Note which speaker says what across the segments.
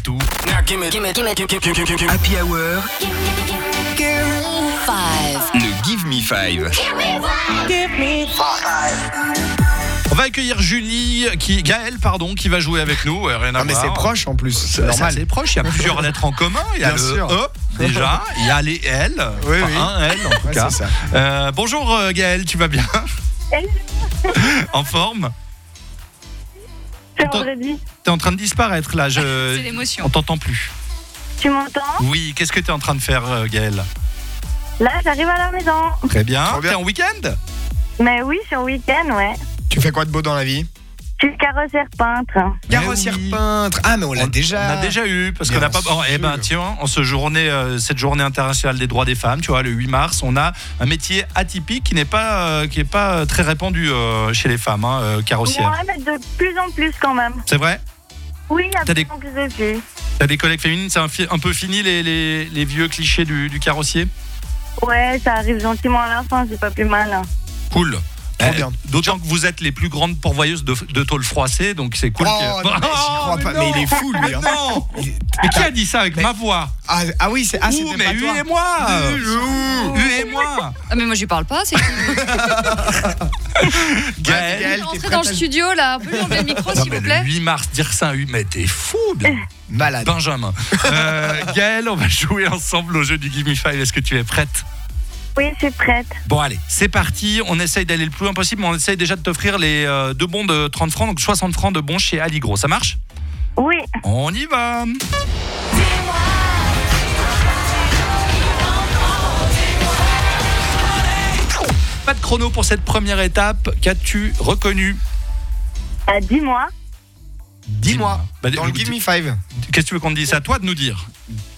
Speaker 1: partout.
Speaker 2: Happy Hour. Le Give Me Five.
Speaker 1: On va accueillir Gaëlle, qui va jouer avec nous. Rien à
Speaker 3: mais
Speaker 1: voir.
Speaker 3: c'est proche en plus, c'est normal.
Speaker 1: C'est proche, il y a plusieurs lettres en commun. Il y a
Speaker 3: Bien sûr.
Speaker 1: E, déjà. Il y a les L.
Speaker 3: Oui,
Speaker 1: Enfin,
Speaker 3: oui.
Speaker 1: un L, en tout
Speaker 3: Ouais,
Speaker 1: cas.
Speaker 3: c'est ça.
Speaker 1: Bonjour Gaëlle, tu vas bien? En forme?
Speaker 4: C'est vendredi.
Speaker 1: T'es en train de disparaître là.
Speaker 5: C'est l'émotion.
Speaker 1: On t'entend plus.
Speaker 4: Tu m'entends?
Speaker 1: Oui, qu'est-ce que t'es en train de faire, Gaëlle?
Speaker 4: Là, j'arrive à la maison.
Speaker 1: Très bien.
Speaker 3: Trop bien.
Speaker 1: T'es en week-end?
Speaker 4: Mais oui, je suis en week-end, ouais.
Speaker 3: Tu fais quoi de beau dans la vie?
Speaker 4: Je suis carrossière peintre.
Speaker 3: Carrossière
Speaker 1: oui.
Speaker 3: peintre. Ah, mais on l'a déjà.
Speaker 1: On a déjà eu, parce qu'on
Speaker 3: Bien
Speaker 1: n'a pas. Oh, eh ben,
Speaker 3: sûr.
Speaker 1: tiens, en cette journée internationale des droits des femmes, tu vois, le 8 mars, on a un métier atypique qui n'est pas très répandu chez les femmes, carrossières.
Speaker 4: Ouais, mais de plus en plus quand même.
Speaker 1: C'est vrai?
Speaker 4: Oui, il y a
Speaker 1: T'as
Speaker 4: de
Speaker 1: des-
Speaker 4: plus en plus de filles.
Speaker 1: T'as des collègues féminines, c'est un peu fini les vieux clichés du carrossier?
Speaker 4: Ouais, ça arrive gentiment à la fin, c'est pas plus mal.
Speaker 1: Cool.
Speaker 3: Trop bien.
Speaker 1: D'autant que vous êtes les plus grandes pourvoyeuses de tôle froissée, donc c'est cool.
Speaker 3: Oh, non, mais j'y crois pas. Mais il est fou, lui. Hein.
Speaker 1: Non. Mais qui a dit ça avec ma voix?
Speaker 3: Ah oui, c'était
Speaker 1: Ouh, mais
Speaker 3: pas toi.
Speaker 1: huez-moi! Huez-moi!
Speaker 5: Ah, mais moi je lui parle pas, c'est qui?
Speaker 1: Gaëlle.
Speaker 3: Gaëlle, t'es
Speaker 5: Entrez
Speaker 3: prête
Speaker 5: dans
Speaker 3: à-
Speaker 5: le studio là, vous pouvez enlever le micro
Speaker 1: Non,
Speaker 5: s'il
Speaker 1: mais
Speaker 5: vous plaît?
Speaker 1: le 8 mars, dire ça, mais t'es fou,
Speaker 3: Malade.
Speaker 1: Benjamin. Gaëlle, on va jouer ensemble au jeu du Give Me Five. Est-ce que tu es prête?
Speaker 4: Oui, je suis prête.
Speaker 1: Bon, allez, c'est parti. On essaye d'aller le plus loin possible, mais on essaye déjà de t'offrir les 2 bons de 30 francs, donc 60 francs de bons chez Aligro. Ça marche?
Speaker 4: Oui.
Speaker 1: On y va. Pas de chrono pour cette première étape. Qu'as-tu reconnu?
Speaker 4: Dis-moi.
Speaker 1: Dis-moi. Bah,
Speaker 3: Dans le Give Me Five.
Speaker 1: Qu'est-ce que tu veux qu'on te dise? C'est à toi de nous dire.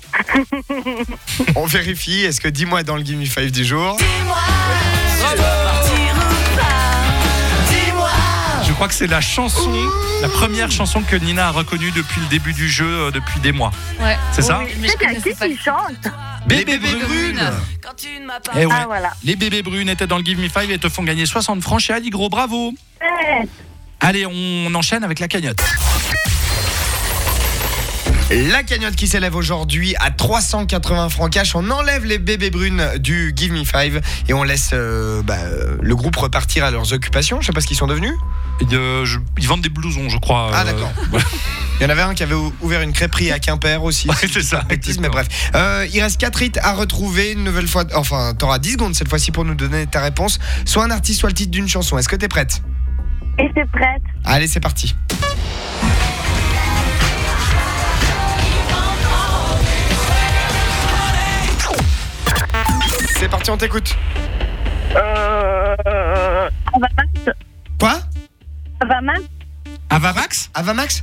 Speaker 3: On vérifie. Est-ce que dis-moi dans le Give Me Five du jour?
Speaker 1: Je crois que c'est la première chanson que Nina a reconnue depuis le début du jeu, depuis des mois.
Speaker 5: Ouais.
Speaker 1: C'est ça?
Speaker 5: Oui, mais je
Speaker 4: C'est à
Speaker 5: connaissais
Speaker 4: qui
Speaker 5: pas.
Speaker 4: qui chante?
Speaker 1: Bébé
Speaker 5: Bébé
Speaker 1: Brune.
Speaker 5: Brune.
Speaker 1: Eh ouais.
Speaker 4: Ah, voilà.
Speaker 1: Les bébés brunes étaient dans le Give Me Five et te font gagner 60 francs chez Aligro. Bravo.
Speaker 4: Ouais.
Speaker 1: Allez, on enchaîne avec la cagnotte.
Speaker 3: La cagnotte qui s'élève aujourd'hui à 380 francs cash. On enlève les bébés brunes du Give Me Five et on laisse le groupe repartir à leurs occupations. Je sais pas ce qu'ils sont devenus.
Speaker 1: Ils vendent des blousons, je crois.
Speaker 3: Ah d'accord. Il y en avait un qui avait ouvert une crêperie à Quimper aussi.
Speaker 1: Ouais, c'est ça,
Speaker 3: Bêtise, mais
Speaker 1: exactement.
Speaker 3: bref. Il reste 4 hits à retrouver une nouvelle fois. Enfin, t'auras 10 secondes cette fois-ci pour nous donner ta réponse. Soit un artiste, soit le titre d'une chanson. Est-ce que t'es prête?
Speaker 4: Et c'est prête.
Speaker 3: Allez, c'est parti. C'est parti, on t'écoute.
Speaker 4: Avamax.
Speaker 3: Quoi?
Speaker 4: Avamax.
Speaker 1: Avamax?
Speaker 3: Avamax?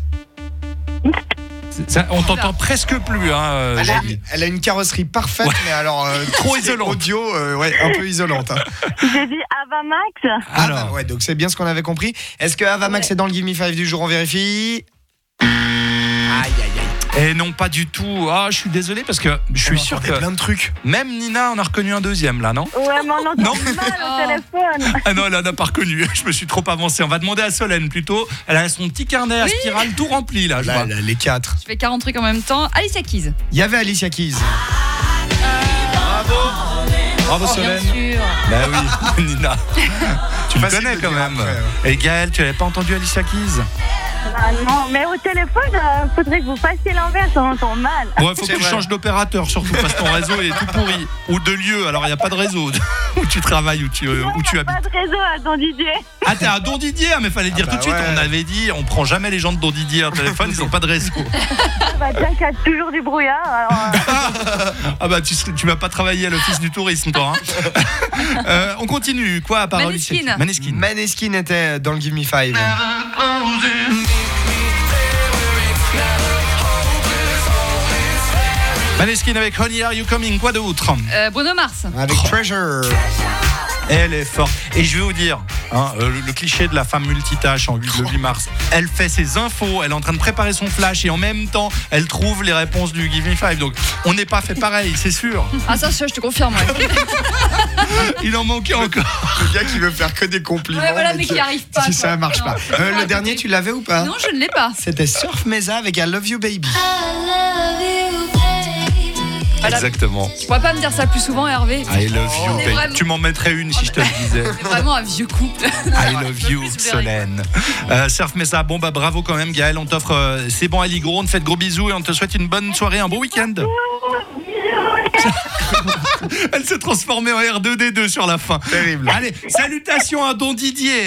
Speaker 1: On t'entend presque plus. Hein,
Speaker 3: Elle a une carrosserie parfaite, mais alors
Speaker 1: Trop
Speaker 3: c'est
Speaker 1: isolante.
Speaker 3: audio, ouais, un peu isolante. Hein.
Speaker 4: J'ai dit Avamax.
Speaker 1: Alors,
Speaker 3: Ouais, donc c'est bien ce qu'on avait compris. Est-ce que Avamax est dans le Give Me Five du jour? On vérifie. Aïe, aïe, aïe.
Speaker 1: et non, pas du tout. Ah, je suis désolé parce que je suis sûr que
Speaker 3: plein de trucs.
Speaker 1: même Nina en a reconnu un deuxième là, non?
Speaker 4: Ouais, mais on entend
Speaker 1: Non.
Speaker 4: mal au téléphone.
Speaker 1: Ah non, elle en a pas reconnu. Je me suis trop avancé. On va demander à Solène plutôt. Elle a son petit carnet à
Speaker 5: Oui.
Speaker 1: spirale tout rempli là. Je vois.
Speaker 3: Là, les 4.
Speaker 5: Je fais 40 trucs en même temps. Alicia Keys.
Speaker 3: Il y avait Alicia Keys.
Speaker 1: Bravo
Speaker 5: Bien
Speaker 1: Solène.
Speaker 5: sûr.
Speaker 1: Bah oui, Nina. Tu me
Speaker 3: Facile
Speaker 1: connais
Speaker 3: de
Speaker 1: quand
Speaker 3: dire
Speaker 1: même.
Speaker 3: après, ouais.
Speaker 1: Et Gaëlle, tu avais pas entendu Alicia Keys?
Speaker 4: Ah non, mais au téléphone, faudrait que vous fassiez l'envers, on entend mal.
Speaker 1: Bon, il faut que
Speaker 3: C'est
Speaker 1: tu
Speaker 3: vrai.
Speaker 1: changes d'opérateur surtout parce que ton réseau il est tout pourri. Ou de lieu, alors il n'y a pas de réseau où tu travailles, où tu habites.
Speaker 4: Pas de réseau à Don Didier.
Speaker 1: Ah, t'es à Don Didier, mais fallait dire
Speaker 3: bah
Speaker 1: tout de suite.
Speaker 3: ouais.
Speaker 1: On avait dit, on prend jamais les gens de Don Didier au téléphone, ils n'ont pas de réseau.
Speaker 4: Bah tiens, qu'il y a toujours du brouillard. Alors,
Speaker 1: Ah bah tu vas pas travailler à l'office du tourisme, toi. Hein. On continue, quoi à part
Speaker 5: Maneskin.
Speaker 1: Alicia Keys? Maneskin.
Speaker 3: Maneskin était dans le Give Me Five.
Speaker 1: Maneskin avec Honey Are You Coming, quoi d'autre?
Speaker 5: Bruno Mars.
Speaker 3: Avec Treasure.
Speaker 1: Elle est forte. Et je vais vous dire, hein, le cliché de la femme multitâche le 8 mars, elle fait ses infos, elle est en train de préparer son flash et en même temps, elle trouve les réponses du Give Me Five. Donc, on n'est pas fait pareil, c'est sûr.
Speaker 5: Ah ça, je te confirme. Ouais.
Speaker 1: Il en manquait encore.
Speaker 3: Le gars qui veut faire que des compliments.
Speaker 5: Ouais, voilà, mais qui arrive pas.
Speaker 3: Si
Speaker 5: quoi.
Speaker 3: ça marche
Speaker 5: Non,
Speaker 3: pas.
Speaker 5: faut
Speaker 3: Le
Speaker 5: pas
Speaker 3: dernier,
Speaker 5: écouter.
Speaker 3: tu l'avais ou pas?
Speaker 5: Non, je ne l'ai pas.
Speaker 3: C'était Surf Mesa avec I Love You Baby.
Speaker 5: Voilà.
Speaker 1: Exactement.
Speaker 5: Tu pourrais pas me dire ça plus souvent, Hervé?
Speaker 1: I love you,
Speaker 5: On est
Speaker 1: babe.
Speaker 5: vraiment-
Speaker 1: Tu m'en mettrais une si je te le disais.
Speaker 5: C'est vraiment un vieux couple.
Speaker 1: I love you,
Speaker 5: plus Berry.
Speaker 1: Solène. Surf Mesa, bon bah bravo quand même Gaël, on t'offre C'est bon Ali Gros, on te fait de gros bisous et on te souhaite une bonne soirée, un bon week-end. Elle s'est transformée en R2D2 sur la fin.
Speaker 3: Terrible.
Speaker 1: Allez, salutations à Don Didier.